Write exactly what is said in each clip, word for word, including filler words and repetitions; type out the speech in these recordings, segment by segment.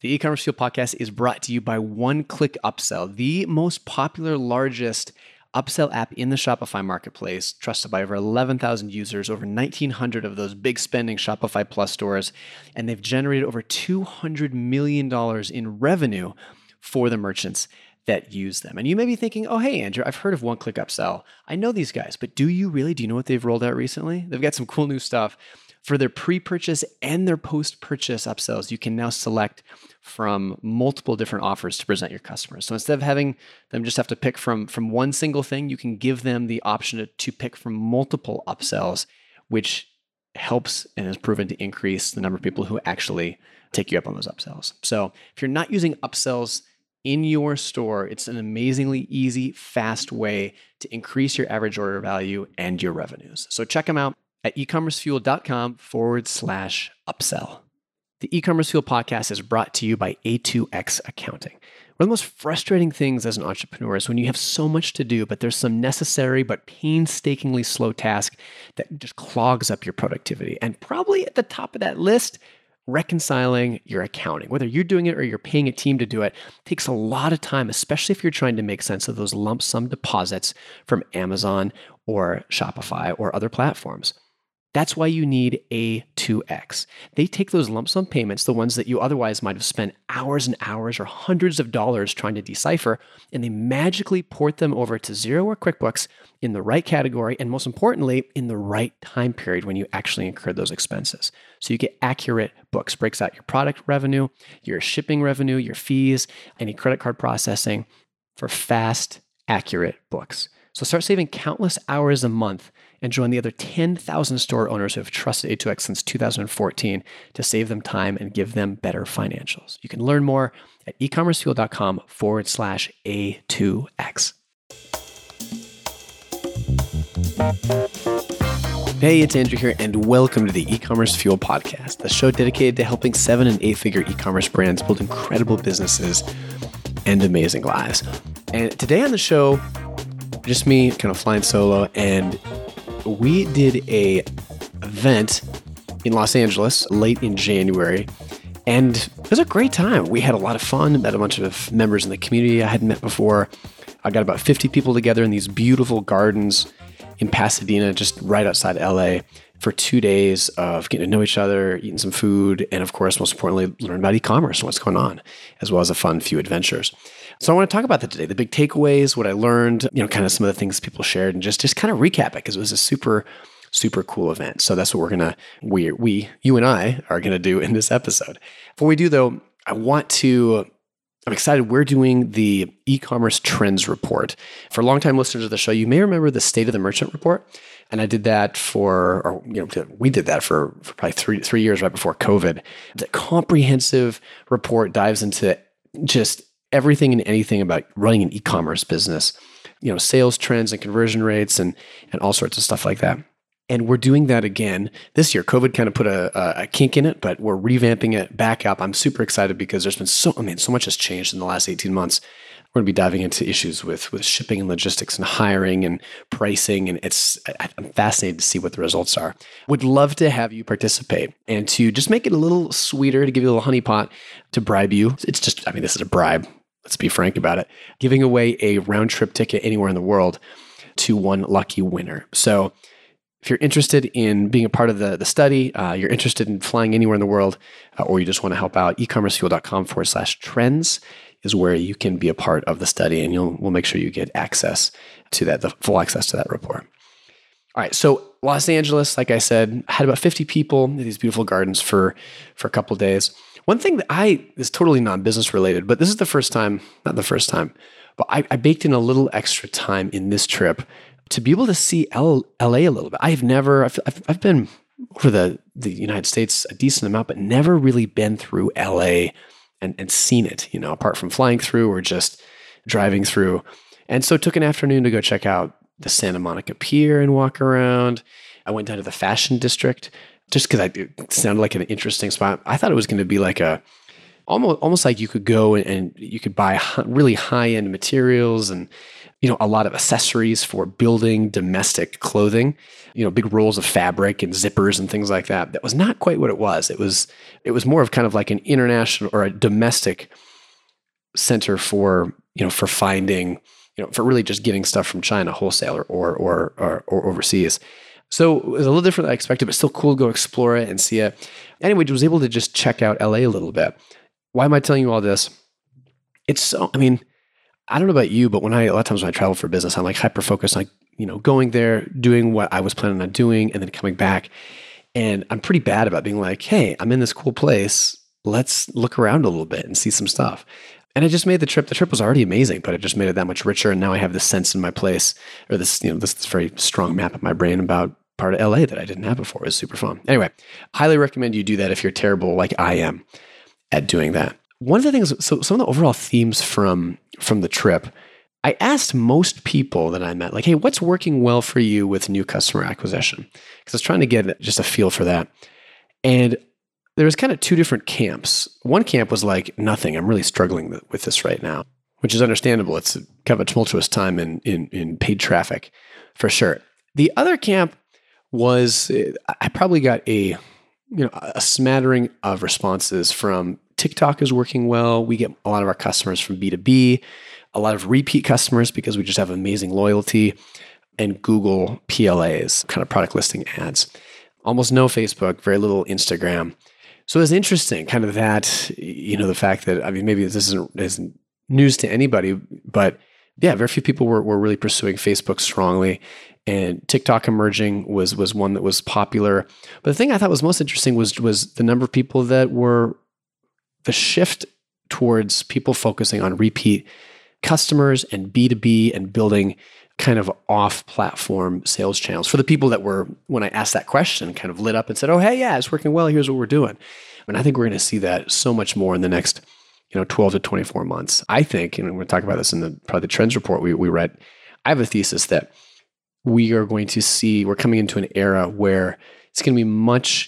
The E-commerce Fuel podcast is brought to you by One Click Upsell, the most popular, largest upsell app in the Shopify marketplace, trusted by over eleven thousand users, over nineteen hundred of those big spending Shopify Plus stores, and they've generated over two hundred million dollars in revenue for the merchants that use them. And you may be thinking, oh, hey, Andrew, I've heard of One Click Upsell. I know these guys, but do you really? Do you know what they've rolled out recently? They've got some cool new stuff. For their pre-purchase and their post-purchase upsells, you can now select from multiple different offers to present your customers. So instead of having them just have to pick from, from one single thing, you can give them the option to, to pick from multiple upsells, which helps and has proven to increase the number of people who actually take you up on those upsells. So if you're not using upsells in your store, it's an amazingly easy, fast way to increase your average order value and your revenues. So check them out at ecommercefuel.com forward slash upsell. The E-commerce Fuel podcast is brought to you by A two X Accounting. One of the most frustrating things as an entrepreneur is when you have so much to do, but there's some necessary but painstakingly slow task that just clogs up your productivity. And probably at the top of that list, reconciling your accounting. Whether you're doing it or you're paying a team to do it, takes a lot of time, especially if you're trying to make sense of those lump sum deposits from Amazon or Shopify or other platforms. That's why you need A two X. They take those lump sum payments, the ones that you otherwise might have spent hours and hours or hundreds of dollars trying to decipher, and they magically port them over to Xero or QuickBooks in the right category, and most importantly, in the right time period when you actually incur those expenses. So you get accurate books, breaks out your product revenue, your shipping revenue, your fees, any credit card processing for fast, accurate books. So start saving countless hours a month and join the other ten thousand store owners who have trusted A two X since two thousand fourteen to save them time and give them better financials. You can learn more at ecommercefuel.com forward slash A2X. Hey, it's Andrew here, and welcome to the E-commerce Fuel podcast, the show dedicated to helping seven and eight figure e-commerce brands build incredible businesses and amazing lives. And today on the show, just me kind of flying solo, and we did a event in Los Angeles late in January, and it was a great time. We had a lot of fun, met a bunch of members in the community I hadn't met before. I got about fifty people together in these beautiful gardens in Pasadena, just right outside L A, for two days of getting to know each other, eating some food, and of course, most importantly, learn about e-commerce and what's going on, as well as a fun few adventures. So I want to talk about that today, the big takeaways, what I learned, you know, kind of some of the things people shared, and just, just kind of recap it, because it was a super, super cool event. So that's what we're going to, we, we, you and I are going to do in this episode. Before we do though, I want to, I'm excited. We're doing the e-commerce trends report. For longtime listeners of the show, you may remember the State of the Merchant report. And I did that for, or you know, we did that for, for probably three three years right before COVID. It's a comprehensive report, dives into just everything and anything about running an e-commerce business, you know, sales trends and conversion rates and and all sorts of stuff like that. And we're doing that again this year. COVID kind of put a, a, a kink in it, but we're revamping it back up. I'm super excited because there's been so, I mean, so much has changed in the last eighteen months. We're going to be diving into issues with, with shipping and logistics and hiring and pricing. And it's, I'm fascinated to see what the results are. Would love to have you participate and to just make it a little sweeter, to give you a little honeypot to bribe you. It's just, I mean, this is a bribe. Let's be frank about it. Giving away a round trip ticket anywhere in the world to one lucky winner. So if you're interested in being a part of the, the study, uh, you're interested in flying anywhere in the world, uh, or you just want to help out, ecommercefuel.com forward slash trends is where you can be a part of the study, and you'll we'll make sure you get access to that, the full access to that report. All right, so Los Angeles, like I said, had about fifty people in these beautiful gardens for, for a couple of days. One thing that I, is totally non-business related, but this is the first time, not the first time, but I, I baked in a little extra time in this trip to be able to see L, L A a little bit. I've never, I've, I've, I've been over the, the United States a decent amount, but never really been through L A and, and seen it, you know, apart from flying through or just driving through. And so took an afternoon to go check out the Santa Monica Pier and walk around. I went down to the Fashion District just because it sounded like an interesting spot. I thought it was going to be like a, almost almost like you could go and, and you could buy really high-end materials and you know, a lot of accessories for building domestic clothing, you know, big rolls of fabric and zippers and things like that. That was not quite what it was. It was, it was more of kind of like an international or a domestic center for, you know, for finding, you know, for really just getting stuff from China wholesale or, or, or, or, or overseas. So it was a little different than I expected, but still cool to go explore it and see it. Anyway, I was able to just check out L A a little bit. Why am I telling you all this? It's so, I mean, I don't know about you, but when I, a lot of times when I travel for business, I'm like hyper-focused on, you know, going there, doing what I was planning on doing, and then coming back. And I'm pretty bad about being like, hey, I'm in this cool place. Let's look around a little bit and see some stuff. And I just made the trip. The trip was already amazing, but it just made it that much richer. And now I have this sense in my place, or this, you know, this, this very strong map in my brain about part of L A that I didn't have before. It was super fun. Anyway, highly recommend you do that if you're terrible like I am at doing that. One of the things, so some of the overall themes from, from the trip, I asked most people that I met, like, hey, what's working well for you with new customer acquisition? Because I was trying to get just a feel for that. And there was kind of two different camps. One camp was like, nothing, I'm really struggling with this right now, which is understandable. It's kind of a tumultuous time in, in, in paid traffic for sure. The other camp was, I probably got a, you know, a smattering of responses from TikTok is working well. We get a lot of our customers from B two B, a lot of repeat customers because we just have amazing loyalty, and Google P L As, kind of product listing ads. Almost no Facebook, very little Instagram. So it's interesting, kind of that, you know, the fact that, I mean, maybe this isn't, isn't news to anybody, but yeah, very few people were, were really pursuing Facebook strongly. And TikTok emerging was was one that was popular. But the thing I thought was most interesting was was the number of people that were, the shift towards people focusing on repeat customers and B two B and building kind of off-platform sales channels for the people that were, when I asked that question, kind of lit up and said, oh, hey, yeah, it's working well. Here's what we're doing. And I think we're going to see that so much more in the next, you know, twelve to twenty-four months. I think, and we're going to talk about this in the probably the trends report we, we read, I have a thesis that we are going to see, we're coming into an era where it's going to be much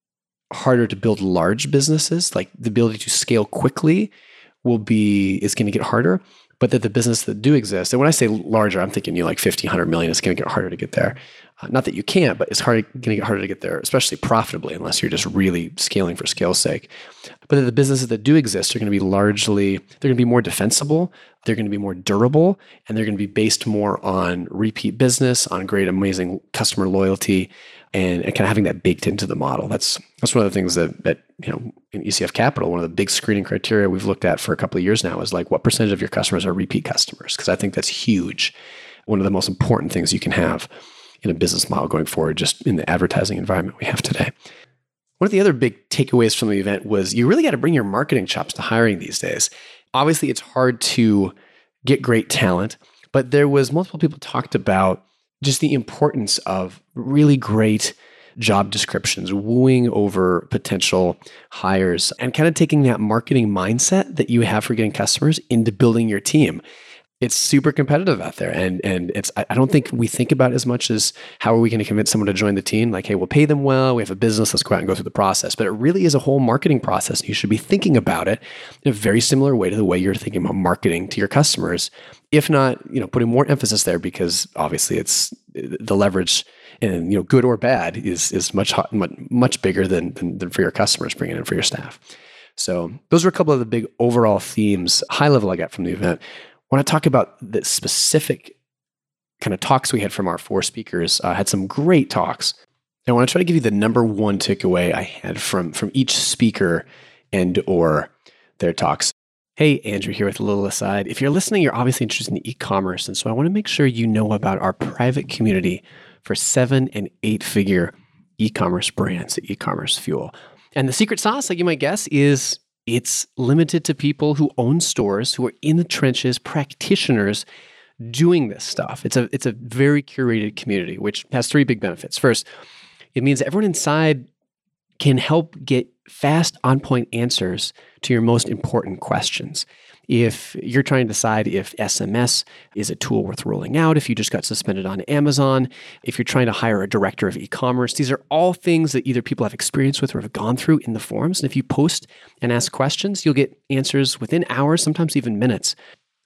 harder to build large businesses. Like the ability to scale quickly will be, is going to get harder, but that the business that do exist, and when I say larger, I'm thinking, you know, like fifty, one hundred million, it's going to get harder to get there. Uh, not that you can't, but it's hard, going to get harder to get there, especially profitably, unless you're just really scaling for scale's sake. But that the businesses that do exist are going to be largely, they're going to be more defensible, they're going to be more durable, and they're going to be based more on repeat business, on great, amazing customer loyalty, and, and kind of having that baked into the model. That's that's one of the things that, that, you know, in E C F Capital, one of the big screening criteria we've looked at for a couple of years now is like, what percentage of your customers are repeat customers? Because I think that's huge. One of the most important things you can have in a business model going forward, just in the advertising environment we have today. One of the other big takeaways from the event was you really got to bring your marketing chops to hiring these days. Obviously, it's hard to get great talent, but there was multiple people talked about just the importance of really great job descriptions, wooing over potential hires, and kind of taking that marketing mindset that you have for getting customers into building your team. It's super competitive out there. And and it's I don't think we think about it as much as how are we going to convince someone to join the team? Like, hey, we'll pay them well. We have a business. Let's go out and go through the process. But it really is a whole marketing process. You should be thinking about it in a very similar way to the way you're thinking about marketing to your customers. If not, you know, putting more emphasis there, because obviously it's the leverage, and, you know, good or bad is is much much, much bigger than, than than for your customers bringing in for your staff. So those were a couple of the big overall themes, high level I got from the event. When I talk about the specific kind of talks we had from our four speakers, I uh, had some great talks. I want to try to give you the number one takeaway I had from, from each speaker and or their talks. Hey, Andrew here with a little aside. If you're listening, you're obviously interested in e-commerce. And so I want to make sure you know about our private community for seven and eight figure e-commerce brands, e-commerce fuel. And the secret sauce, like you might guess, is it's limited to people who own stores, who are in the trenches, practitioners doing this stuff. It's a it's a very curated community, which has three big benefits. First, it means that everyone inside can help get fast, on-point answers to your most important questions. If you're trying to decide if S M S is a tool worth rolling out, if you just got suspended on Amazon, if you're trying to hire a director of e-commerce, these are all things that either people have experience with or have gone through in the forums. And if you post and ask questions, you'll get answers within hours, sometimes even minutes.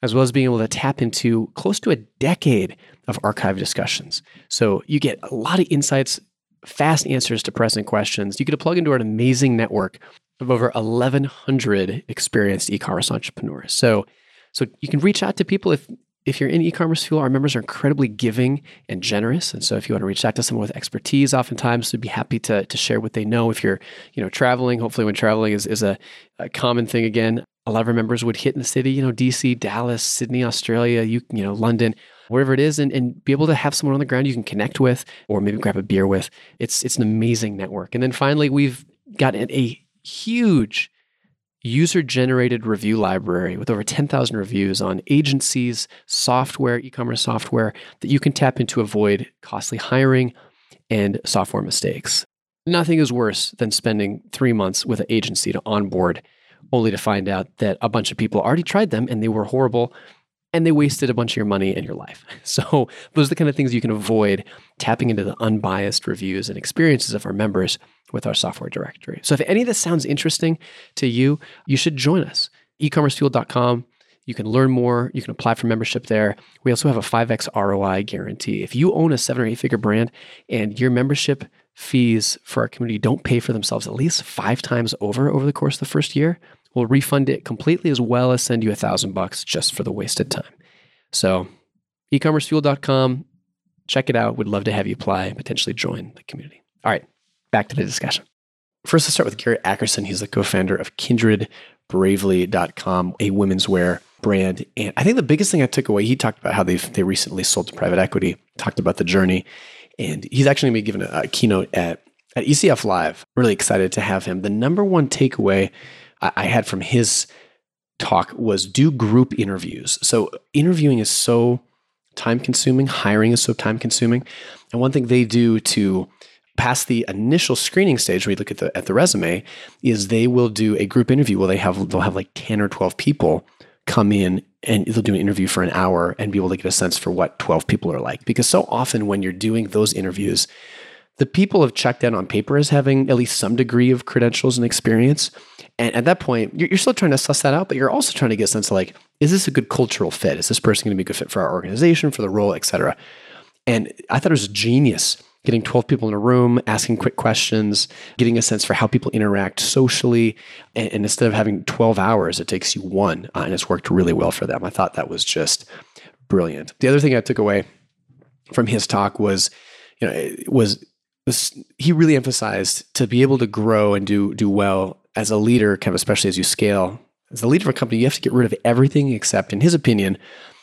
as well as being able to tap into close to a decade of archived discussions. So you get a lot of insights, fast answers to pressing questions. You get to plug into an amazing network of over eleven hundred experienced e-commerce entrepreneurs. So, so you can reach out to people if If you're in E-commerce Fuel. Our members are incredibly giving and generous. And so if you want to reach out to someone with expertise, oftentimes they'd be happy to, to share what they know. If you're, you know, traveling, hopefully when traveling is, is a, a common thing again, a lot of our members would hit in the city, you know, D C, Dallas, Sydney, Australia, you, you know, London, wherever it is, and, and be able to have someone on the ground you can connect with or maybe grab a beer with. It's, it's an amazing network. And then finally, we've got a huge user-generated review library with over ten thousand reviews on agencies, software, e-commerce software that you can tap into to avoid costly hiring and software mistakes. Nothing is worse than spending three months with an agency to onboard only to find out that a bunch of people already tried them and they were horrible and they wasted a bunch of your money and your life. So those are the kind of things you can avoid tapping into the unbiased reviews and experiences of our members with our software directory. So if any of this sounds interesting to you, you should join us. e commerce fuel dot com. You can learn more. You can apply for membership there. We also have a five X R O I guarantee. If you own a seven or eight figure brand and your membership fees for our community don't pay for themselves at least five times over over the course of the first year, we'll refund it completely as well as send you a thousand bucks just for the wasted time. So e commerce fuel dot com, check it out. We'd love to have you apply and potentially join the community. All right, back to the discussion. First, let's start with Garrett Ackerson. He's the co-founder of kindred bravely dot com, a women's wear brand. And I think the biggest thing I took away, he talked about how they've they recently sold to private equity, talked about the journey. And he's actually going to be giving a, a keynote at, at E C F Live. Really excited to have him. The number one takeaway I, I had from his talk was do group interviews. So interviewing is so time consuming. Hiring is so time consuming. And one thing they do to pass the initial screening stage where you look at the at the resume is they will do a group interview where they have they'll have like ten or twelve people come in and they'll do an interview for an hour and be able to get a sense for what twelve people are like. Because so often when you're doing those interviews, the people have checked in on paper as having at least some degree of credentials and experience. And at that point, you're, you're still trying to suss that out, but you're also trying to get a sense of like, is this a good cultural fit? Is this person going to be a good fit for our organization, for the role, et cetera? And I thought it was genius getting twelve people in a room, asking quick questions, getting a sense for how people interact socially. And, and instead of having twelve hours, it takes you one. Uh, and it's worked really well for them. I thought that was just brilliant. The other thing I took away from his talk was, you know, it was, was he really emphasized to be able to grow and do do well as a leader, kind of especially as you scale. As a leader of a company, you have to get rid of everything except, in his opinion,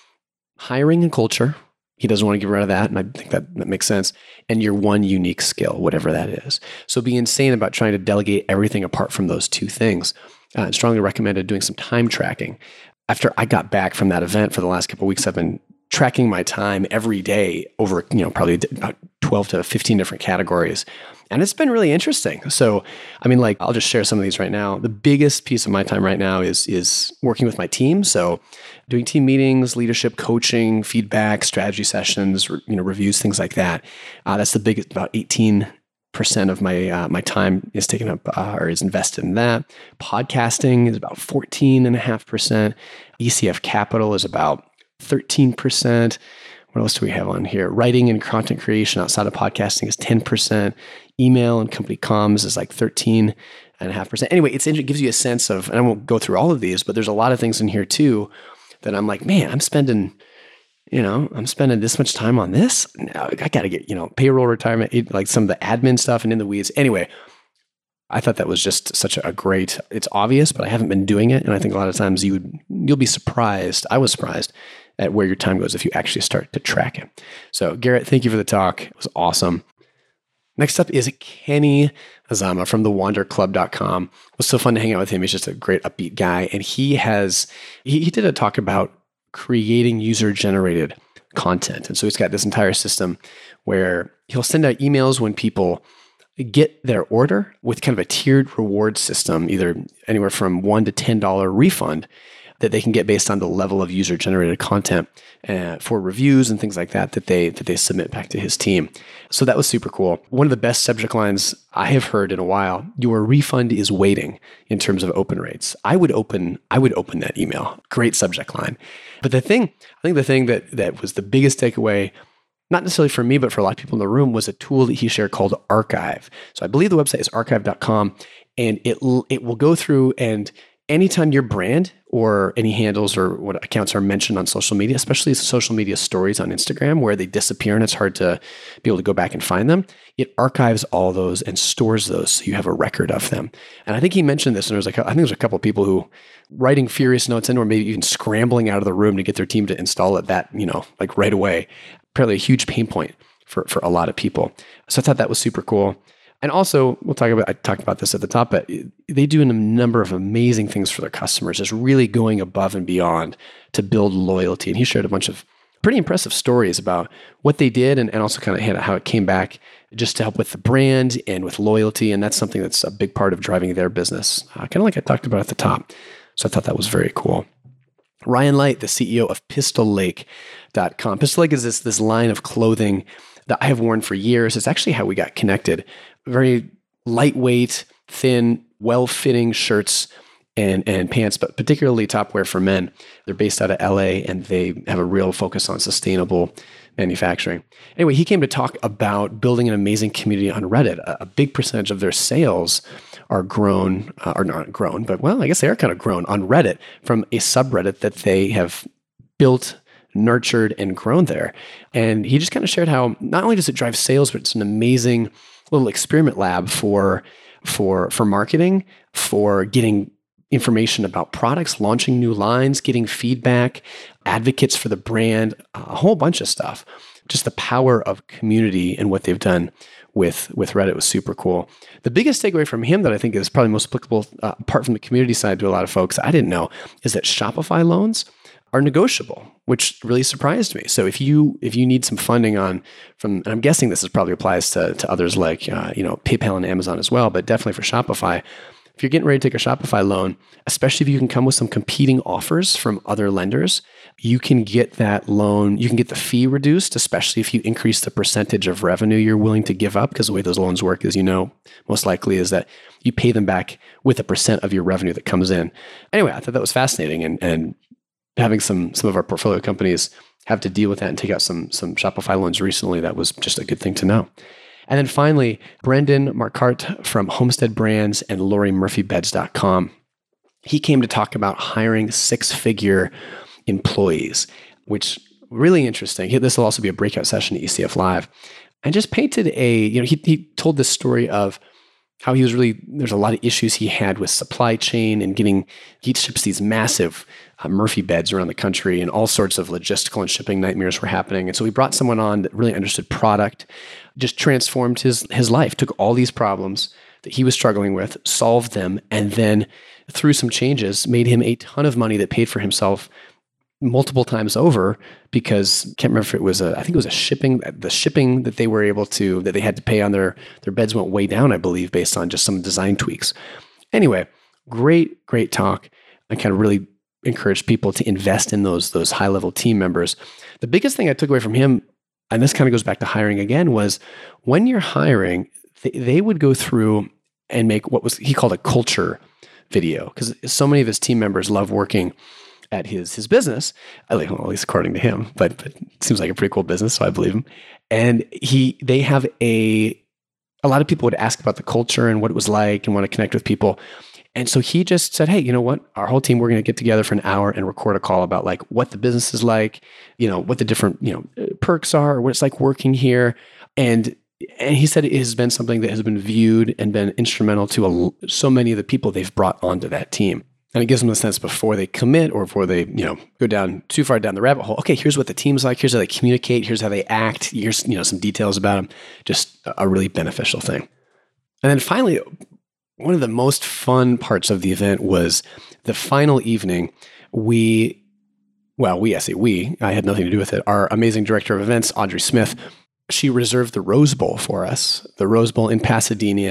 hiring and culture. He doesn't want to get rid of that, and I think that, that makes sense. And your one unique skill, whatever that is. So be insane about trying to delegate everything apart from those two things. Uh, I strongly recommended doing some time tracking. After I got back from that event for the last couple of weeks, I've been tracking my time every day over, you know, probably about twelve to fifteen different categories. And it's been really interesting. So, I mean, like, I'll just share some of these right now. The biggest piece of my time right now is, is working with my team. So doing team meetings, leadership coaching, feedback, strategy sessions, you know, reviews, things like that. Uh, that's the biggest, about eighteen percent of my uh, my time is taken up uh, or is invested in that. Podcasting is about fourteen point five percent. E C F Capital is about thirteen percent. What else do we have on here? Writing and content creation outside of podcasting is ten percent. Email and company comms is like thirteen point five percent. Anyway, it's, it gives you a sense of, and I won't go through all of these, but there's a lot of things in here too that I'm like, man, I'm spending, you know, I'm spending this much time on this. Now I got to get, you know, payroll, retirement, like some of the admin stuff and in the weeds. Anyway, I thought that was just such a great, it's obvious, but I haven't been doing it. And I think a lot of times you would, you'll be surprised. I was surprised at where your time goes if you actually start to track it. So Garrett, thank you for the talk. It was awesome. Next up is Kenny Azama from the wander club dot com. It was so fun to hang out with him. He's just a great upbeat guy. And he has, he, he did a talk about creating user-generated content. And so he's got this entire system where he'll send out emails when people get their order with kind of a tiered reward system, either anywhere from one to ten dollar refund. that they can get based on the level of user-generated content uh, for reviews and things like that that they that they submit back to his team. So that was super cool. One of the best subject lines I have heard in a while: "Your refund is waiting," in terms of open rates. I would open I would open that email. Great subject line. But the thing, I think the thing that that was the biggest takeaway, not necessarily for me, but for a lot of people in the room, was a tool that he shared called Archive. So I believe the website is archive dot com, and it it will go through, and anytime your brand or any handles or what accounts are mentioned on social media, especially social media stories on Instagram where they disappear and it's hard to be able to go back and find them, it archives all those and stores those so you have a record of them. And I think he mentioned this, and there was like, I think there's a couple of people who writing furious notes in, or maybe even scrambling out of the room to get their team to install it that, you know, like right away. Apparently a huge pain point for, for a lot of people. So I thought that was super cool. And also, we'll talk about, I talked about this at the top, but they do a number of amazing things for their customers, just really going above and beyond to build loyalty. And he shared a bunch of pretty impressive stories about what they did, and, and also kind of how it came back just to help with the brand and with loyalty. And that's something that's a big part of driving their business, uh, kind of like I talked about at the top. So I thought that was very cool. Ryan Light, the C E O of Pistol Lake dot com. Pistol Lake is this, this line of clothing that I have worn for years. It's actually how we got connected. Very lightweight, thin, well-fitting shirts and, and pants, but particularly top wear for men. They're based out of L A, and they have a real focus on sustainable manufacturing. Anyway, he came to talk about building an amazing community on Reddit. A, a big percentage of their sales are grown, uh, or not grown, but well, I guess they are kind of grown on Reddit from a subreddit that they have built, nurtured, and grown there. And he just kind of shared how not only does it drive sales, but it's an amazing little experiment lab for, for, for marketing, for getting information about products, launching new lines, getting feedback, advocates for the brand, a whole bunch of stuff. Just the power of community and what they've done with, with Reddit was super cool. The biggest takeaway from him that I think is probably most applicable, uh, apart from the community side to a lot of folks I didn't know, is that Shopify loans are negotiable, which really surprised me. So if you if you need some funding on from, and I'm guessing this is probably applies to, to others like uh, you know PayPal and Amazon as well, but definitely for Shopify, if you're getting ready to take a Shopify loan, especially if you can come with some competing offers from other lenders, you can get that loan, you can get the fee reduced, especially if you increase the percentage of revenue you're willing to give up, because the way those loans work, as you know, most likely is that you pay them back with a percent of your revenue that comes in. Anyway, I thought that was fascinating, and and having some some of our portfolio companies have to deal with that and take out some some Shopify loans recently, that was just a good thing to know. And then finally, Brendan Marquardt from Homestead Brands and Laurie Murphy Beds dot com. He came to talk about hiring six-figure employees, which really interesting. This will also be a breakout session at E C F Live. And just painted a, you know, he, he told this story of how he was really, there's a lot of issues he had with supply chain and getting, he ships these massive uh, Murphy beds around the country, and all sorts of logistical and shipping nightmares were happening. And so he brought someone on that really understood product, just transformed his, his life, took all these problems that he was struggling with, solved them, and then through some changes, made him a ton of money that paid for himself multiple times over, because I can't remember if it was a, I think it was a shipping, the shipping that they were able to, that they had to pay on their, their beds went way down, I believe, based on just some design tweaks. Anyway, great, great talk. I kind of really encourage people to invest in those, those high level team members. The biggest thing I took away from him, and this kind of goes back to hiring again, was when you're hiring, they, they would go through and make what was, he called a culture video, because so many of his team members love working at his his business, at least according to him, but, but it seems like a pretty cool business, so I believe him. And he, they have a, a lot of people would ask about the culture and what it was like and want to connect with people. And so he just said, hey, you know what? Our whole team, we're going to get together for an hour and record a call about like what the business is like, you know, what the different, you know, perks are, or what it's like working here. And and he said it has been something that has been viewed and been instrumental to a, so many of the people they've brought onto that team. And it gives them a sense before they commit or before they, you know, go down too far down the rabbit hole. Okay, here's what the team's like. Here's how they communicate. Here's how they act. Here's, you know, some details about them. Just a really beneficial thing. And then finally, one of the most fun parts of the event was the final evening. We, well, we, I say we, I had nothing to do with it. Our amazing director of events, Audrey Smith, she reserved the Rose Bowl for us, the Rose Bowl in Pasadena,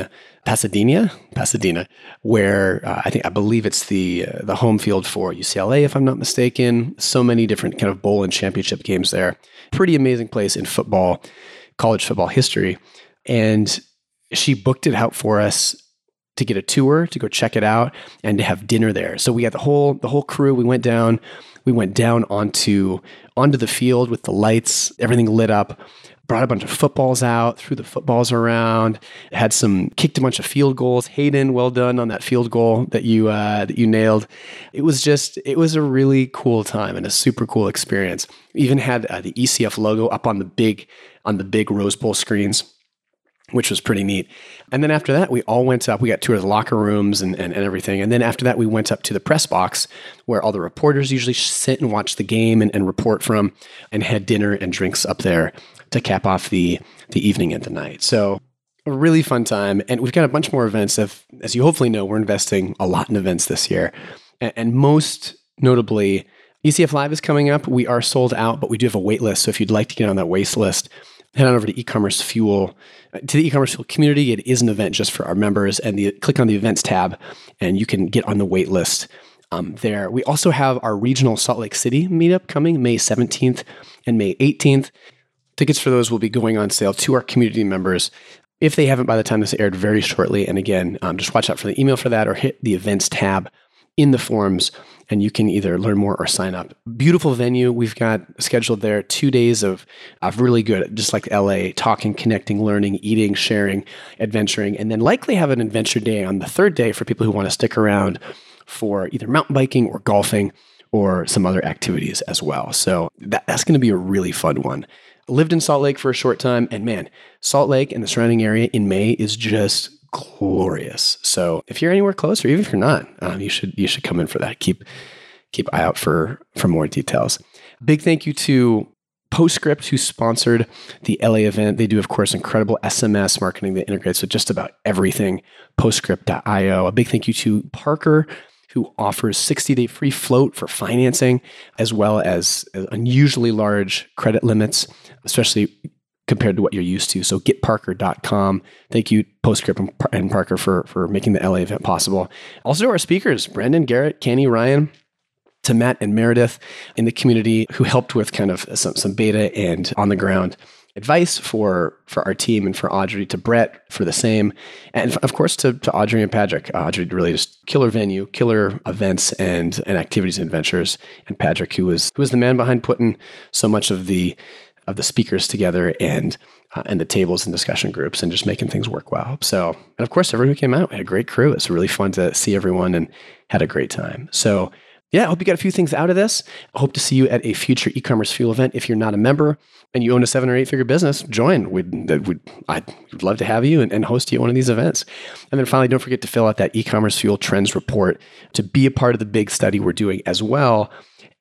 Pasadena, Pasadena, where uh, I think I believe it's the uh, the home field for U C L A, if I'm not mistaken. So many different kind of bowl and championship games there. Pretty amazing place in football, college football history. And she booked it out for us to get a tour, to go check it out, and to have dinner there. So we had the whole the whole crew. We went down. We went down onto onto the field with the lights, everything lit up. Brought a bunch of footballs out, threw the footballs around, had some, kicked a bunch of field goals. Hayden, well done on that field goal that you uh, that you nailed. It was just, it was a really cool time and a super cool experience. We even had uh, the E C F logo up on the big on the big Rose Bowl screens, which was pretty neat. And then after that, we all went up. We got tour of the locker rooms and, and, and everything. And then after that, we went up to the press box where all the reporters usually sit and watch the game and, and report from, and had dinner and drinks up there to cap off the the evening and the night. So a really fun time. And we've got a bunch more events. Of, as you hopefully know, we're investing a lot in events this year. And, and most notably, E C F Live is coming up. We are sold out, but we do have a wait list. So if you'd like to get on that wait list, head on over to e-commerce fuel, to the e-commerce fuel community. It is an event just for our members, and the, click on the events tab and you can get on the wait list um, there. We also have our regional Salt Lake City meetup coming May seventeenth and May eighteenth. Tickets for those will be going on sale to our community members if they haven't by the time this aired, very shortly. And again, um, just watch out for the email for that, or hit the events tab in the forums and you can either learn more or sign up. Beautiful venue. We've got scheduled there two days of, of really good, just like L A, talking, connecting, learning, eating, sharing, adventuring, and then likely have an adventure day on the third day for people who want to stick around for either mountain biking or golfing or some other activities as well. So that, that's going to be a really fun one. Lived in Salt Lake for a short time, and man, Salt Lake and the surrounding area in May is just glorious. So if you're anywhere close, or even if you're not, um, you should you should come in for that. Keep keep eye out for for more details. Big thank you to Postscript, who sponsored the L A event. They do, of course, incredible S M S marketing that integrates with just about everything. Postscript dot io. A big thank you to Parker, who offers sixty-day free float for financing, as well as unusually large credit limits, especially compared to what you're used to. So get parker dot com. Thank you, Postscript and Parker, for, for making the L A event possible. Also to our speakers, Brendan, Garrett, Kenny, Ryan, to Matt and Meredith in the community who helped with kind of some, some beta and on-the-ground advice for, for our team, and for Audrey, to Brett for the same. And of course, to, to Audrey and Patrick. Uh, Audrey really just killer venue, killer events and, and activities and adventures. And Patrick, who was, who was the man behind putting so much of the of the speakers together, and uh, and the tables and discussion groups, and just making things work well. So, and of course, everyone who came out, we had a great crew. It's really fun to see everyone, and had a great time. So yeah, I hope you got a few things out of this. I hope to see you at a future e-commerce fuel event. If you're not a member and you own a seven or eight figure business, join. We'd, we'd, I'd love to have you and, and host you at one of these events. And then finally, don't forget to fill out that e-commerce fuel trends report to be a part of the big study we're doing, as well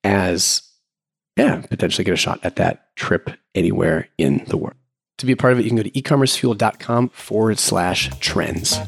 as, yeah, potentially get a shot at that trip anywhere in the world. To be a part of it, you can go to ecommercefuel.com forward slash trends.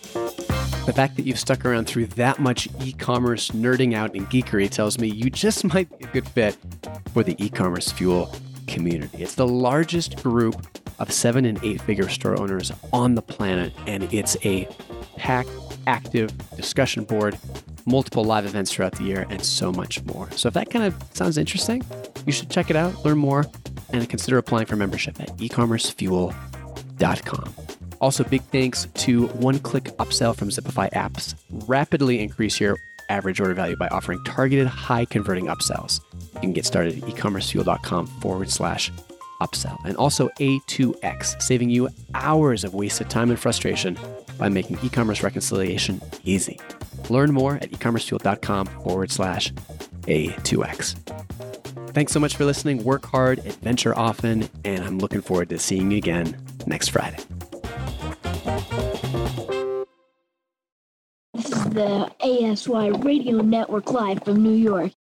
The fact that you've stuck around through that much e-commerce nerding out and geekery tells me you just might be a good fit for the e-commerce fuel community. It's the largest group of seven and eight figure store owners on the planet, and it's a packed, active discussion board, multiple live events throughout the year, and so much more. So if that kind of sounds interesting, you should check it out, learn more, and consider applying for membership at ecommerce fuel dot com. Also, big thanks to One Click Upsell from Zipify Apps. Rapidly increase your average order value by offering targeted, high-converting upsells. You can get started at ecommercefuel.com forward slash upsell. And also A two X, saving you hours of wasted time and frustration by making e-commerce reconciliation easy. Learn more at ecommercefuel.com forward slash A2X. Thanks so much for listening. Work hard, adventure often, and I'm looking forward to seeing you again next Friday. This is the A S Y Radio Network live from New York.